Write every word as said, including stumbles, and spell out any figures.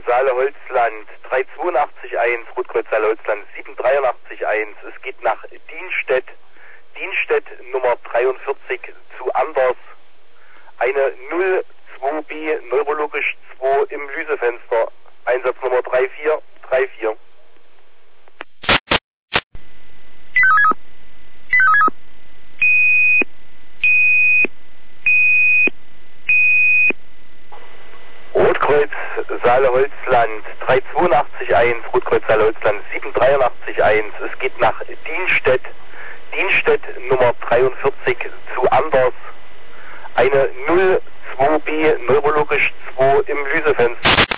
Saale-Holzland drei zwei acht eins, Rotkreuz Saale-Holzland sieben drei acht eins. Es geht nach Dienstedt, Dienstedt Nummer dreiundvierzig zu Anders. Eine null zwei B, neurologisch zwei im Lysefenster. Einsatznummer drei vier drei vier. Rotkreuz Saale-Holzland drei zwei acht eins, Rotkreuz Saale-Holzland sieben drei acht eins. Es geht nach Dienstedt, Dienstedt Nummer dreiundvierzig zu Anders. Eine null zwei B, neurologisch zwei im Lysefenster.